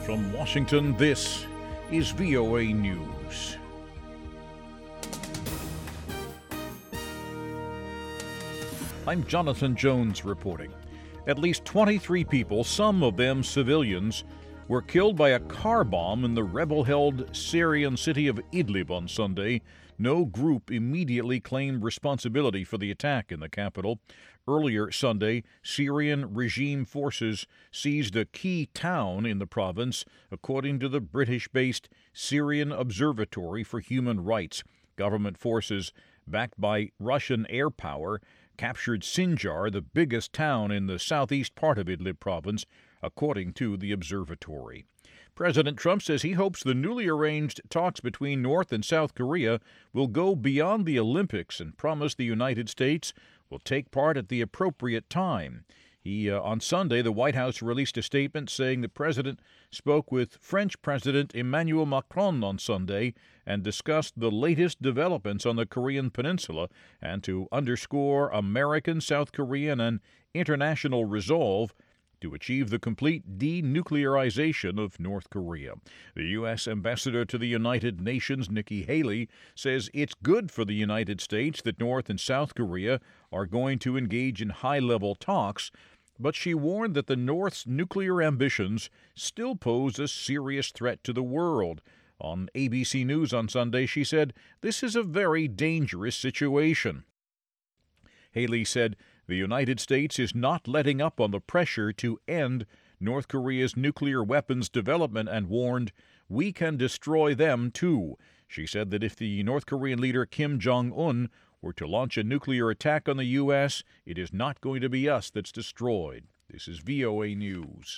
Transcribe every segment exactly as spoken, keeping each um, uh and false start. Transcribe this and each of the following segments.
From Washington, this is V O A News. I'm Jonathan Jones reporting. At least twenty-three people, some of them civilians, were killed by a car bomb in the rebel-held Syrian city of Idlib on Sunday. No group immediately claimed responsibility for the attack in the capital. Earlier Sunday, Syrian regime forces seized a key town in the province, according to the British-based Syrian Observatory for Human Rights. Government forces, backed by Russian air power, captured Sinjar, the biggest town in the southeast part of Idlib province, according to the observatory. President Trump says he hopes the newly arranged talks between North and South Korea will go beyond the Olympics and promised the United States will take part at the appropriate time. He, uh, on Sunday, the White House released a statement saying the president spoke with French President Emmanuel Macron on Sunday and discussed the latest developments on the Korean peninsula and to underscore American, South Korean, and international resolve to achieve the complete denuclearization of North Korea. The U S ambassador to the United Nations, Nikki Haley, says it's good for the United States that North and South Korea are going to engage in high-level talks, but she warned that the North's nuclear ambitions still pose a serious threat to the world. On A B C News on Sunday, she said, "This is a very dangerous situation." Haley said, "The United States is not letting up on the pressure to end North Korea's nuclear weapons development and warned, we can destroy them too." She said that if the North Korean leader Kim Jong-un were to launch a nuclear attack on the U S, it is not going to be us that's destroyed. This is V O A News.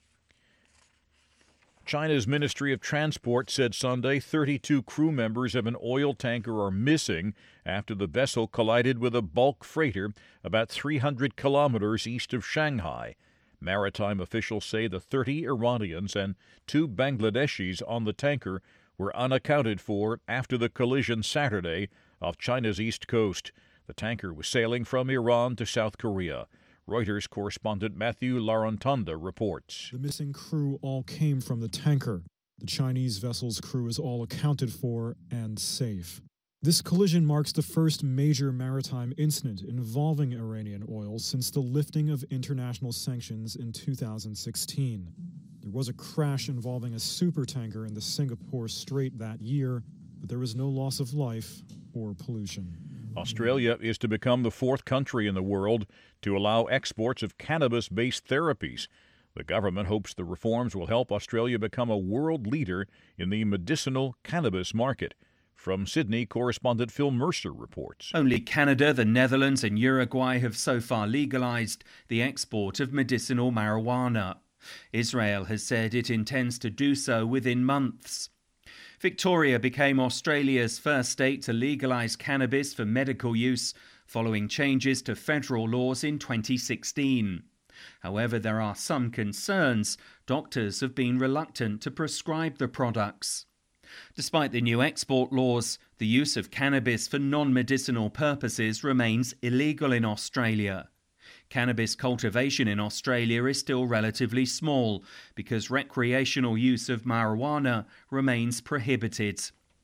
China's Ministry of Transport said Sunday thirty-two crew members of an oil tanker are missing after the vessel collided with a bulk freighter about three hundred kilometers east of Shanghai. Maritime officials say the thirty Iranians and two Bangladeshis on the tanker were unaccounted for after the collision Saturday off China's east coast. The tanker was sailing from Iran to South Korea. Reuters correspondent Matthew Larantonda reports. The missing crew all came from the tanker. The Chinese vessel's crew is all accounted for and safe. This collision marks the first major maritime incident involving Iranian oil since the lifting of international sanctions in two thousand sixteen. There was a crash involving a supertanker in the Singapore Strait that year, but there was no loss of life or pollution. Australia is to become the fourth country in the world to allow exports of cannabis-based therapies. The government hopes the reforms will help Australia become a world leader in the medicinal cannabis market. From Sydney, correspondent Phil Mercer reports. Only Canada, the Netherlands and Uruguay have so far legalized the export of medicinal marijuana. Israel has said it intends to do so within months. Victoria became Australia's first state to legalise cannabis for medical use following changes to federal laws in twenty sixteen. However, there are some concerns. Doctors have been reluctant to prescribe the products. Despite the new export laws, the use of cannabis for non-medicinal purposes remains illegal in Australia. Cannabis cultivation in Australia is still relatively small because recreational use of marijuana remains prohibited.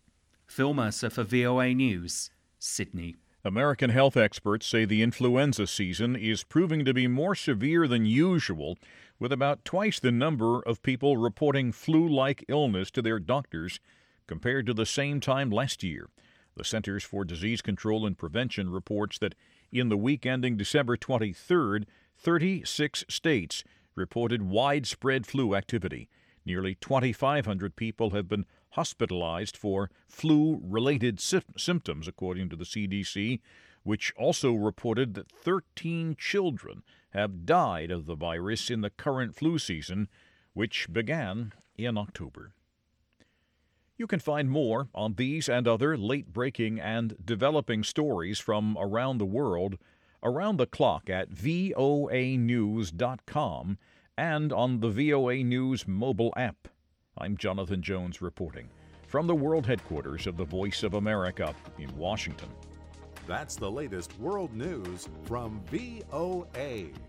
Phil Mercer for V O A News, Sydney. American health experts say the influenza season is proving to be more severe than usual, with about twice the number of people reporting flu-like illness to their doctors compared to the same time last year. The Centers for Disease Control and Prevention reports that in the week ending December twenty-third, thirty-six states reported widespread flu activity. Nearly twenty-five hundred people have been hospitalized for flu-related sy- symptoms, according to the C D C, which also reported that thirteen children have died of the virus in the current flu season, which began in October. You can find more on these and other late-breaking and developing stories from around the world around the clock at V O A news dot com and on the V O A News mobile app. I'm Jonathan Jones reporting from the world headquarters of the Voice of America in Washington. That's the latest world news from V O A.